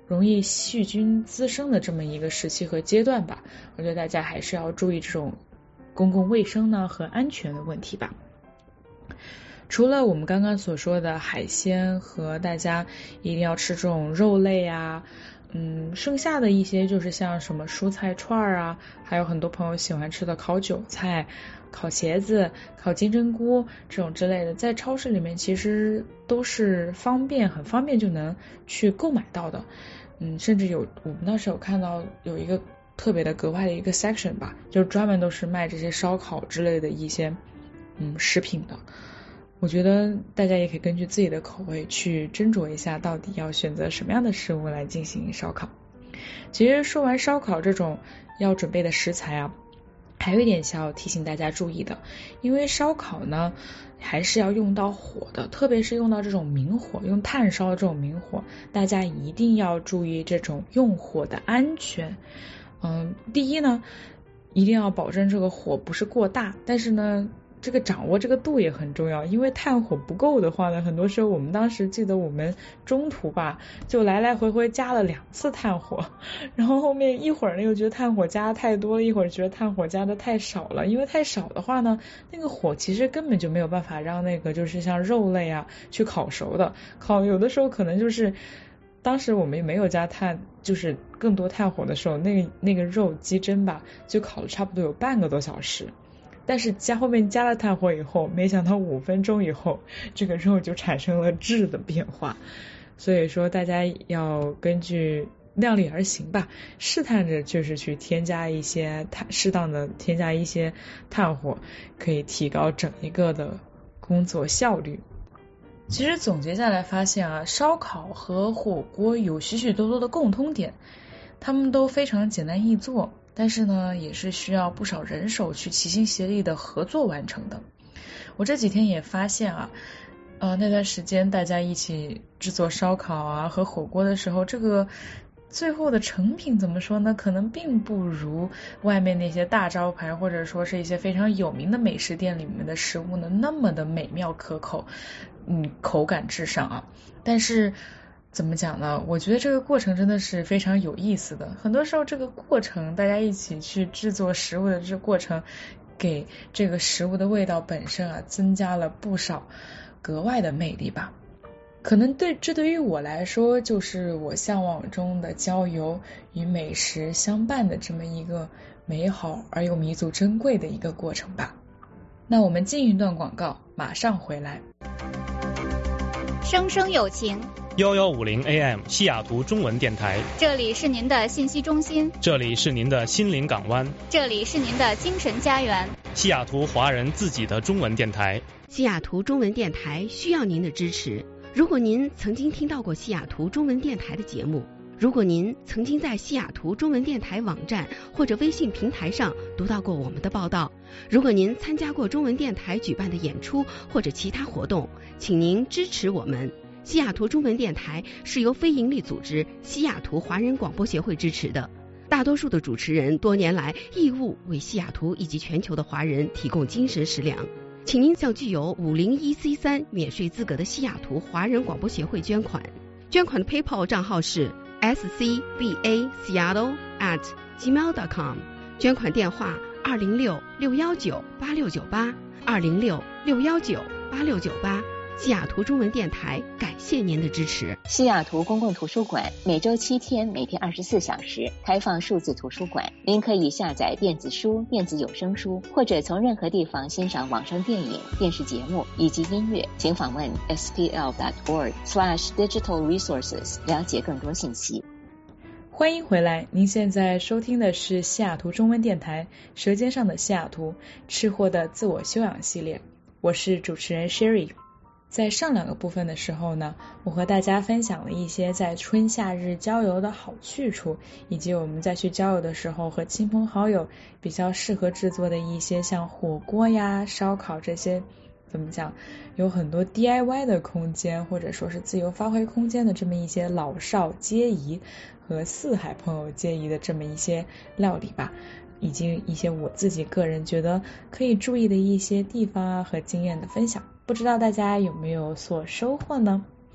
容易细菌滋生的这么一个时期和阶段吧，我觉得大家还是要注意这种公共卫生呢和安全的问题吧。除了我们刚刚所说的海鲜和大家一定要吃这种肉类啊，嗯，剩下的一些就是像什么蔬菜串啊，还有很多朋友喜欢吃的烤韭菜、烤茄子、烤金针菇这种之类的，在超市里面其实都是方便，很方便就能去购买到的。嗯，甚至有我们当时有看到有一个特别的格外的一个 section 吧，就是专门都是卖这些烧烤之类的一些嗯食品的。我觉得大家也可以根据自己的口味去斟酌一下，到底要选择什么样的食物来进行烧烤。其实说完烧烤这种要准备的食材啊，还有一点想要提醒大家注意的，因为烧烤呢还是要用到火的，特别是用到这种明火，用炭烧的这种明火，大家一定要注意这种用火的安全。嗯，第一呢，一定要保证这个火不是过大，但是呢这个掌握这个度也很重要，因为炭火不够的话呢，很多时候我们当时记得我们中途吧，就来来回回加了两次炭火，然后后面一会儿呢又觉得炭火加的太多了，一会儿觉得炭火加的太少了，因为太少的话呢，那个火其实根本就没有办法让那个就是像肉类啊去烤熟的，烤有的时候可能就是当时我们没有加炭，就是更多炭火的时候，那个那个肉鸡胗吧就烤了差不多有半个多小时。但是加后面加了炭火以后，没想到五分钟以后，这个肉就产生了质的变化。所以说大家要根据量力而行吧，试探着就是去添加一些碳，适当的添加一些炭火，可以提高整一个的工作效率。其实总结下来发现啊，烧烤和火锅有许许多多的共通点，他们都非常简单易做，但是呢也是需要不少人手去齐心协力的合作完成的。我这几天也发现啊，呃那段时间大家一起制作烧烤啊和火锅的时候，这个最后的成品怎么说呢，可能并不如外面那些大招牌或者说是一些非常有名的美食店里面的食物呢那么的美妙可口，嗯，口感至上啊。但是怎么讲呢，我觉得这个过程真的是非常有意思的，很多时候这个过程大家一起去制作食物的这个过程，给这个食物的味道本身啊增加了不少格外的魅力吧。可能对这对于我来说，就是我向往中的郊游与美食相伴的这么一个美好而又弥足珍贵的一个过程吧。那我们进一段广告，马上回来。 生生有情幺幺五零 A M 西雅图中文电台， 这里是您的信息中心， 这里是您的心灵港湾， 这里是您的精神家园， 西雅图华人自己的中文电台。 西雅图中文电台需要您的支持。如果您曾经听到过西雅图中文电台的节目，如果您曾经在西雅图中文电台网站或者微信平台上读到过我们的报道，如果您参加过中文电台举办的演出或者其他活动，请您支持我们。西雅图中文电台是由非营利组织西雅图华人广播协会支持的，大多数的主持人多年来义务为西雅图以及全球的华人提供精神食粮。请您向具有五零一 C 三 免税资格的西雅图华人广播协会捐款，捐款的 PayPal 账号是 s c b a seattle at gmail dot com， 捐款电话二零六六一九八六九八二零六六一九八六九八。西雅图中文电台感谢您的支持。 西雅图公共图书馆每周七天，每天二十四小时开放数字图书馆，您可以下载电子书、电子有声书，或者从任何地方欣赏网上电影、电视节目以及音乐。请访问 s p l dot org slash digital resources 了解更多信息。 欢迎回来，您现在收听的是西雅图中文电台舌尖上的西雅图吃货的自我修养系列，我是主持人 Sherry。在上两个部分的时候呢，我和大家分享了一些在春夏日郊游的好去处，以及我们在去郊游的时候和亲朋好友比较适合制作的一些像火锅呀、烧烤这些怎么讲，有很多 D I Y 的空间或者说是自由发挥空间的这么一些老少皆宜和四海朋友皆宜的这么一些料理吧，以及一些我自己个人觉得可以注意的一些地方啊和经验的分享，不知道大家有没有所收获呢？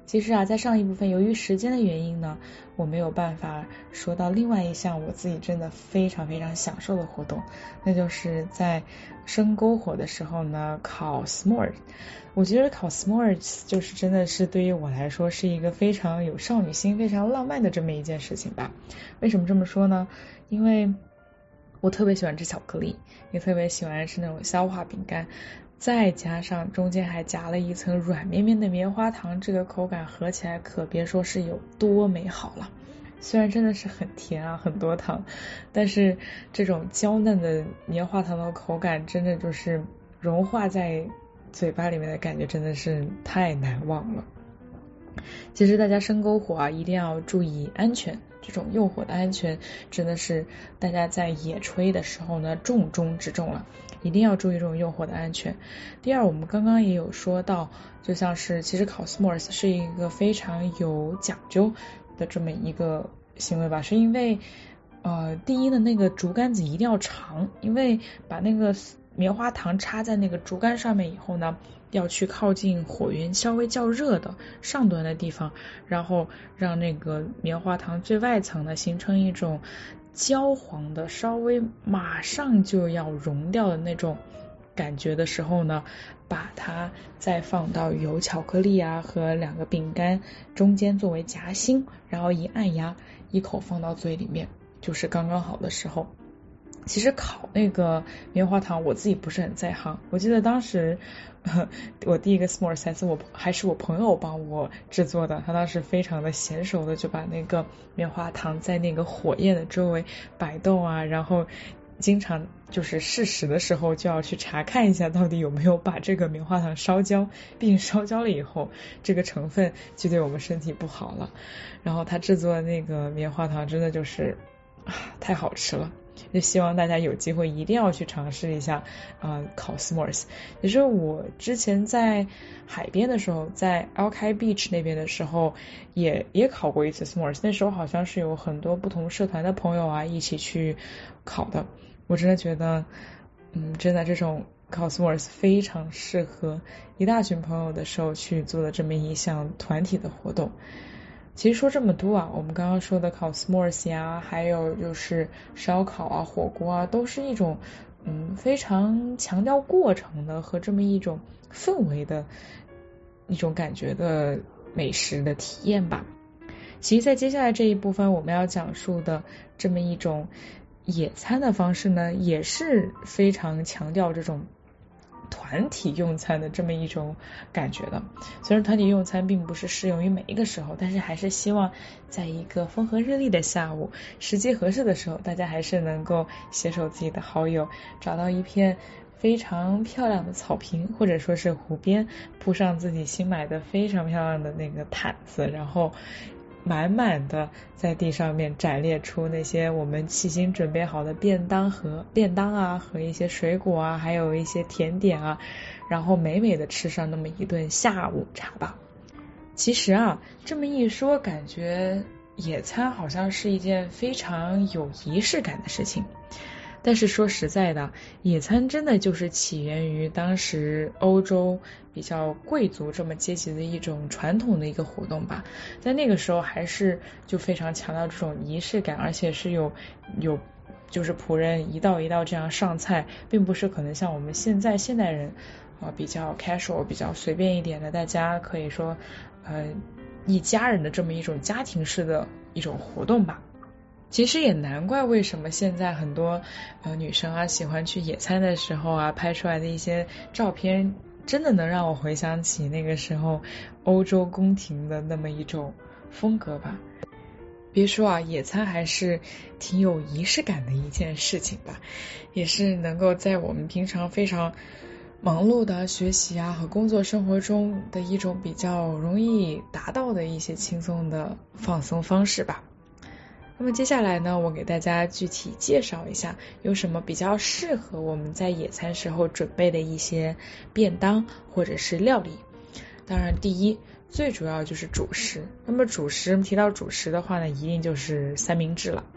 其实啊，在上一部分由于时间的原因呢，我没有办法说到另外一项我自己真的非常非常享受的活动，那就是在生篝火的时候呢烤 s'mores。 我觉得烤 s'mores 就是真的是对于我来说是一个非常有少女心非常浪漫的这么一件事情吧。为什么这么说呢？因为我特别喜欢吃巧克力，也特别喜欢吃那种消化饼干，再加上中间还夹了一层软绵绵的棉花糖，这个口感合起来可别说是有多美好了。虽然真的是很甜啊，很多糖，但是这种娇嫩的棉花糖的口感真的就是融化在嘴巴里面的感觉真的是太难忘了。其实大家生篝火啊一定要注意安全，这种用火的安全真的是大家在野炊的时候呢重中之重了，一定要注意这种用火的安全。第二，我们刚刚也有说到，就像是其实烤 s'mores 是一个非常有讲究的这么一个行为吧，是因为呃第一呢那个竹竿子一定要长，因为把那个棉花糖插在那个竹竿上面以后呢，要去靠近火源稍微较热的上端的地方，然后让那个棉花糖最外层呢形成一种焦黄的稍微马上就要融掉的那种感觉的时候呢，把它再放到有巧克力啊和两个饼干中间作为夹心，然后一按压一口放到嘴里面，就是刚刚好的时候。其实烤那个棉花糖我自己不是很在行，我记得当时呵我第一个 s'mores 还是我还是我朋友帮我制作的，他当时非常的娴熟的就把那个棉花糖在那个火焰的周围摆动啊，然后经常就是适时的时候就要去查看一下到底有没有把这个棉花糖烧焦，毕竟烧焦了以后这个成分就对我们身体不好了。然后他制作的那个棉花糖真的就是啊太好吃了，就希望大家有机会一定要去尝试一下啊、呃、烤 s'mores。 也是我之前在海边的时候，在 Alki Beach 那边的时候也也烤过一次 s'mores， 那时候好像是有很多不同社团的朋友啊一起去烤的。我真的觉得嗯，真的这种烤 s'mores 非常适合一大群朋友的时候去做的这么一项团体的活动。其实说这么多啊，我们刚刚说的烤 s'mores 呀，还有就是烧烤啊、火锅啊，都是一种嗯非常强调过程的和这么一种氛围的一种感觉的美食的体验吧。其实在接下来这一部分我们要讲述的这么一种野餐的方式呢，也是非常强调这种团体用餐的这么一种感觉的。虽然团体用餐并不是适用于每一个时候，但是还是希望在一个风和日丽的下午，时机合适的时候，大家还是能够携手自己的好友，找到一片非常漂亮的草坪或者说是湖边，铺上自己新买的非常漂亮的那个毯子，然后满满的在地上面展列出那些我们细心准备好的便当和便当啊，和一些水果啊，还有一些甜点啊，然后美美的吃上那么一顿下午茶吧。其实啊，这么一说，感觉野餐好像是一件非常有仪式感的事情。但是说实在的，野餐真的就是起源于当时欧洲比较贵族这么阶级的一种传统的一个活动吧。在那个时候还是就非常强调这种仪式感，而且是有有就是仆人一道一道这样上菜，并不是可能像我们现在现代人啊、呃、比较 casual 比较随便一点的，大家可以说呃一家人的这么一种家庭式的一种活动吧。其实也难怪为什么现在很多呃女生啊喜欢去野餐的时候啊拍出来的一些照片，真的能让我回想起那个时候欧洲宫廷的那么一种风格吧。别说啊，野餐还是挺有仪式感的一件事情吧，也是能够在我们平常非常忙碌的学习啊和工作生活中的一种比较容易达到的一些轻松的放松方式吧。那么接下来呢，我给大家具体介绍一下有什么比较适合我们在野餐时候准备的一些便当或者是料理。当然第一最主要就是主食，那么主食提到主食的话呢，一定就是三明治了。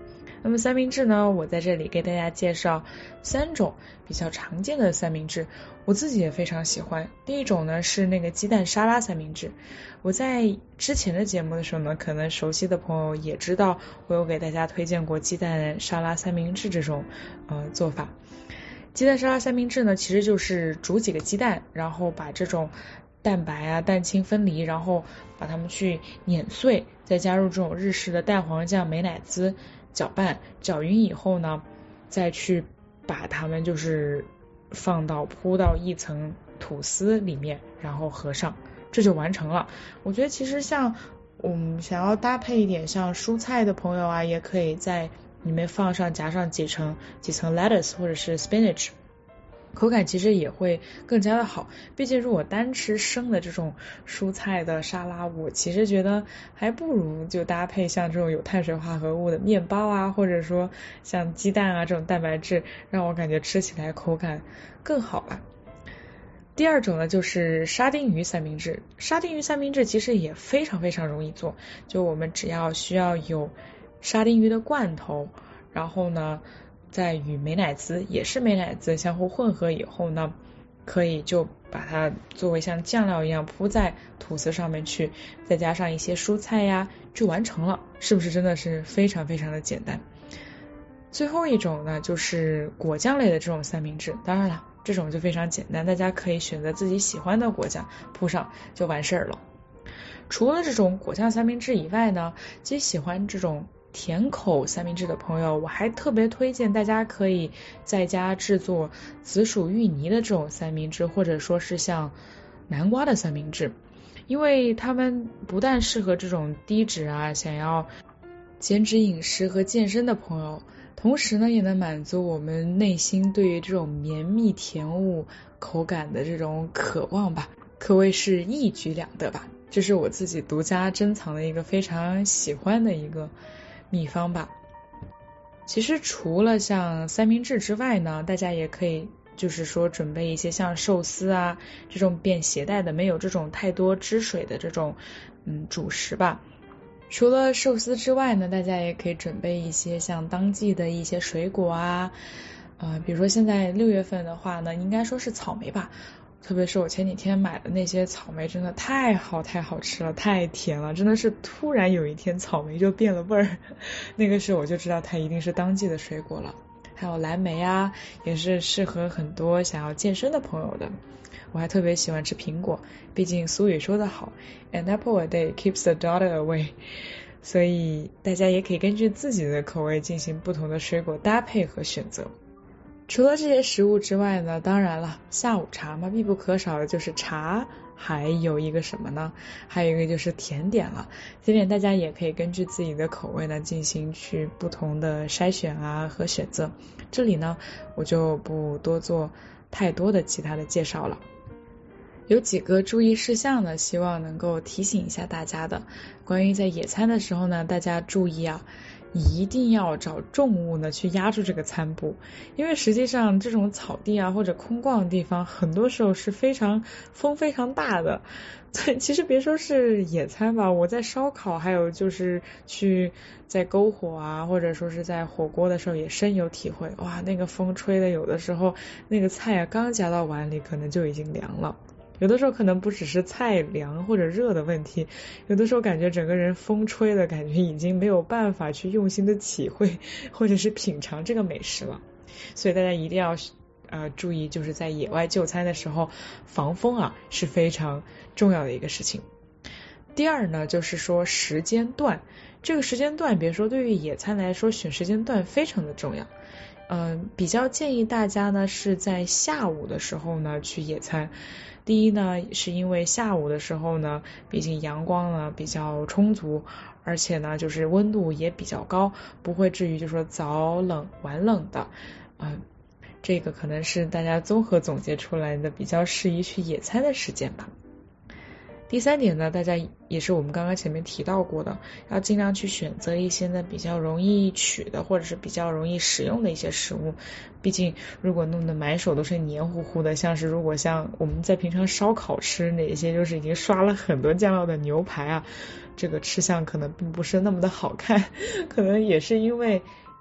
那么三明治呢，我在这里给大家介绍三种比较常见的三明治，我自己也非常喜欢。第一种呢是那个鸡蛋沙拉三明治，我在之前的节目的时候呢，可能熟悉的朋友也知道，我有给大家推荐过鸡蛋沙拉三明治这种呃做法。鸡蛋沙拉三明治呢，其实就是煮几个鸡蛋，然后把这种蛋白啊蛋清分离，然后把它们去碾碎，再加入这种日式的蛋黄酱、美乃滋，搅拌搅匀以后呢，再去把它们就是放到铺到一层吐司里面，然后合上，这就完成了。我觉得其实像嗯想要搭配一点像蔬菜的朋友啊，也可以在里面放上夹上几层几层 lettuce 或者是 spinach， 口感其实也会更加的好。毕竟如果单吃生的这种蔬菜的沙拉，我其实觉得还不如就搭配像这种有碳水化合物的面包啊，或者说像鸡蛋啊这种蛋白质，让我感觉吃起来口感更好吧。第二种呢就是沙丁鱼三明治，沙丁鱼三明治其实也非常非常容易做，就我们只要需要有沙丁鱼的罐头，然后呢再与美乃滋也是美乃滋相互混合以后呢，可以就把它作为像酱料一样铺在吐司上面去，再加上一些蔬菜呀，就完成了。是不是真的是非常非常的简单？最后一种呢就是果酱类的这种三明治，当然了这种就非常简单，大家可以选择自己喜欢的果酱铺上就完事儿了。除了这种果酱三明治以外呢，其实喜欢这种甜口三明治的朋友，我还特别推荐大家可以在家制作紫薯芋泥的这种三明治，或者说是像南瓜的三明治，因为它们不但适合这种低脂啊想要减脂饮食和健身的朋友，同时呢也能满足我们内心对于这种绵密甜物口感的这种渴望吧，可谓是一举两得吧。这是我自己独家珍藏的一个非常喜欢的一个秘方吧。其实除了像三明治之外呢，大家也可以就是说准备一些像寿司啊这种便携带的，没有这种太多汁水的这种嗯主食吧。除了寿司之外呢，大家也可以准备一些像当季的一些水果啊，呃，比如说现在六月份的话呢，应该说是草莓吧。特别是我前几天买的那些草莓真的太好太好吃了，太甜了，真的是突然有一天草莓就变了味儿，那个时候我就知道它一定是当季的水果了。还有蓝莓啊，也是适合很多想要健身的朋友的。我还特别喜欢吃苹果，毕竟俗语说得好 An apple a day keeps the doctor away， 所以大家也可以根据自己的口味进行不同的水果搭配和选择。除了这些食物之外呢，当然了，下午茶嘛，必不可少的就是茶，还有一个什么呢？还有一个就是甜点了。甜点大家也可以根据自己的口味呢进行去不同的筛选啊和选择。这里呢我就不多做太多的其他的介绍了。有几个注意事项呢，希望能够提醒一下大家的。关于在野餐的时候呢，大家注意啊，一定要找重物呢去压住这个餐布，因为实际上这种草地啊或者空旷的地方，很多时候是非常风非常大的。其实别说是野餐吧，我在烧烤还有就是去在篝火啊或者说是在火锅的时候也深有体会。哇，那个风吹的有的时候那个菜啊刚夹到碗里可能就已经凉了。有的时候可能不只是菜凉或者热的问题，有的时候感觉整个人风吹的感觉已经没有办法去用心的体会或者是品尝这个美食了。所以大家一定要呃注意，就是在野外就餐的时候防风啊是非常重要的一个事情。第二呢就是说时间段，这个时间段别说对于野餐来说选时间段非常的重要。嗯、呃，比较建议大家呢是在下午的时候呢去野餐。第一呢是因为下午的时候呢毕竟阳光呢比较充足，而且呢就是温度也比较高，不会至于就说早冷晚冷的。嗯、呃，这个可能是大家综合总结出来的比较适宜去野餐的时间吧。第三点呢，大家也是我们刚刚前面提到过的，要尽量去选择一些呢比较容易取的或者是比较容易使用的一些食物。毕竟如果弄得满手都是黏糊糊的，像是如果像我们在平常烧烤吃哪些就是已经刷了很多酱料的牛排啊，这个吃相可能并不是那么的好看，可能也是因为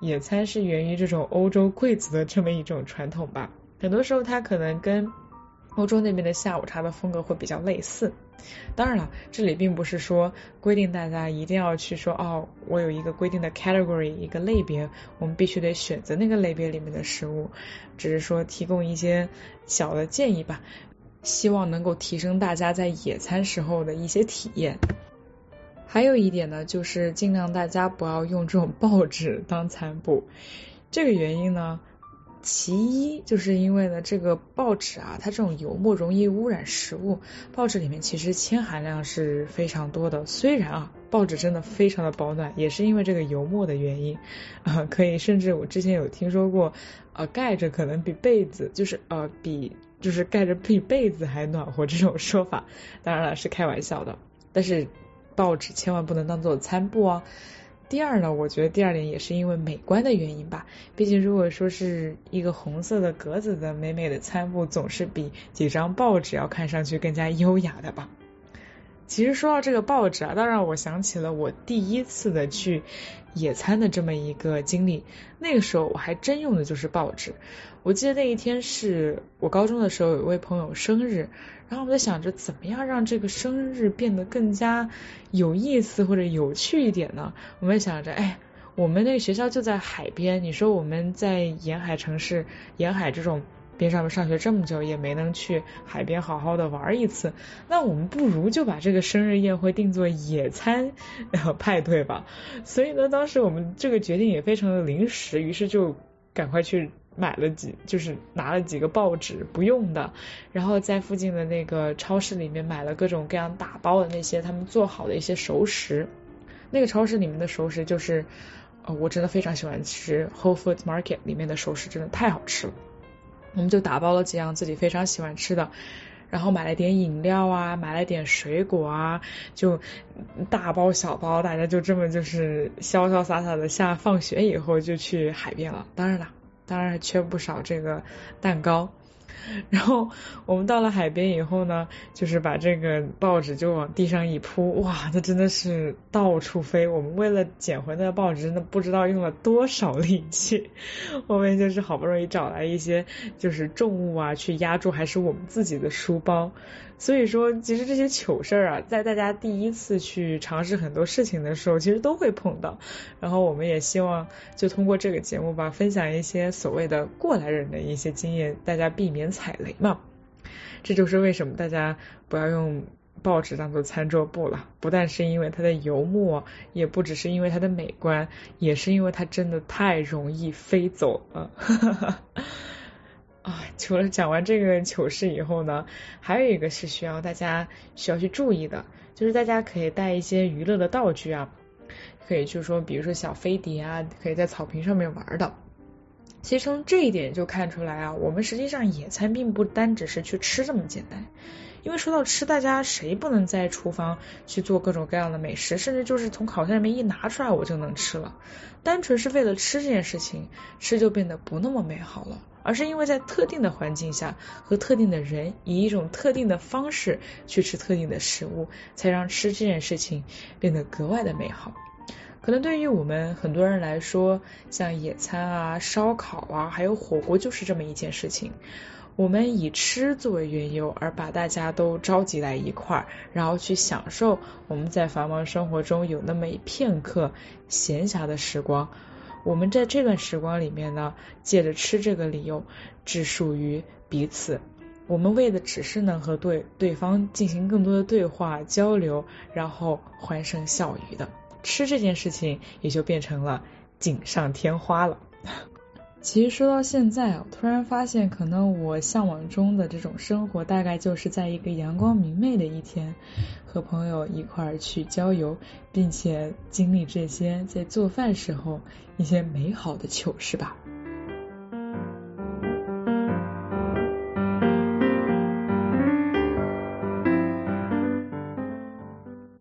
野餐是源于这种欧洲贵族的这么一种传统吧，很多时候它可能跟欧洲那边的下午茶的风格会比较类似。当然了，这里并不是说规定大家一定要去说哦，我有一个规定的 category 一个类别，我们必须得选择那个类别里面的食物，只是说提供一些小的建议吧，希望能够提升大家在野餐时候的一些体验。还有一点呢，就是尽量大家不要用这种报纸当餐布。这个原因呢，其一就是因为呢，这个报纸啊，它这种油墨容易污染食物，报纸里面其实铅含量是非常多的。虽然啊，报纸真的非常的保暖，也是因为这个油墨的原因啊、呃，可以甚至我之前有听说过，呃，盖着可能比被子就是呃比就是盖着比被子还暖和这种说法，当然了是开玩笑的，但是报纸千万不能当做餐布哦。第二呢，我觉得第二点也是因为美观的原因吧，毕竟如果说是一个红色的格子的美美的餐布，总是比几张报纸要看上去更加优雅的吧。其实说到这个报纸啊，倒让我想起了我第一次的去野餐的这么一个经历，那个时候我还真用的就是报纸。我记得那一天是我高中的时候有一位朋友生日，然后我在想着怎么样让这个生日变得更加有意思或者有趣一点呢？我们想着哎，我们那个学校就在海边，你说我们在沿海城市沿海这种边上面上学这么久也没能去海边好好的玩一次，那我们不如就把这个生日宴会定做野餐然后派对吧。所以呢，当时我们这个决定也非常的临时，于是就赶快去买了几就是拿了几个报纸不用的，然后在附近的那个超市里面买了各种各样打包的那些他们做好的一些熟食。那个超市里面的熟食就是呃，我真的非常喜欢吃 Whole Foods Market 里面的熟食，真的太好吃了。我们就打包了几样自己非常喜欢吃的，然后买了点饮料啊，买了点水果啊，就大包小包，大家就这么就是潇潇洒洒的下放学以后就去海边了。当然了，当然缺不少这个蛋糕。然后我们到了海边以后呢，就是把这个报纸就往地上一铺，哇，那真的是到处飞。我们为了捡回那个报纸，真的不知道用了多少力气。我们就是好不容易找来一些就是重物啊，去压住还是我们自己的书包。所以说其实这些糗事啊，在大家第一次去尝试很多事情的时候其实都会碰到，然后我们也希望就通过这个节目吧，分享一些所谓的过来人的一些经验，大家避免踩雷嘛。这就是为什么大家不要用报纸当做餐桌布了，不但是因为它的油墨，也不只是因为它的美观，也是因为它真的太容易飞走了啊，除了讲完这个糗事以后呢，还有一个是需要大家需要去注意的，就是大家可以带一些娱乐的道具啊，可以就是说比如说小飞碟啊，可以在草坪上面玩的。其实从这一点就看出来啊，我们实际上野餐并不单只是去吃这么简单。因为说到吃，大家谁不能在厨房去做各种各样的美食，甚至就是从烤箱里面一拿出来我就能吃了。单纯是为了吃这件事情，吃就变得不那么美好了，而是因为在特定的环境下和特定的人以一种特定的方式去吃特定的食物，才让吃这件事情变得格外的美好。可能对于我们很多人来说，像野餐啊、烧烤啊还有火锅就是这么一件事情。我们以吃作为缘由，而把大家都召集来一块儿，然后去享受我们在繁忙生活中有那么一片刻闲暇的时光。我们在这段时光里面呢，借着吃这个理由只属于彼此，我们为的只是能和对对方进行更多的对话交流，然后欢声笑语的，吃这件事情也就变成了锦上添花了。其实说到现在，我突然发现可能我向往中的这种生活大概就是在一个阳光明媚的一天，和朋友一块儿去郊游，并且经历这些在做饭时候一些美好的糗事吧。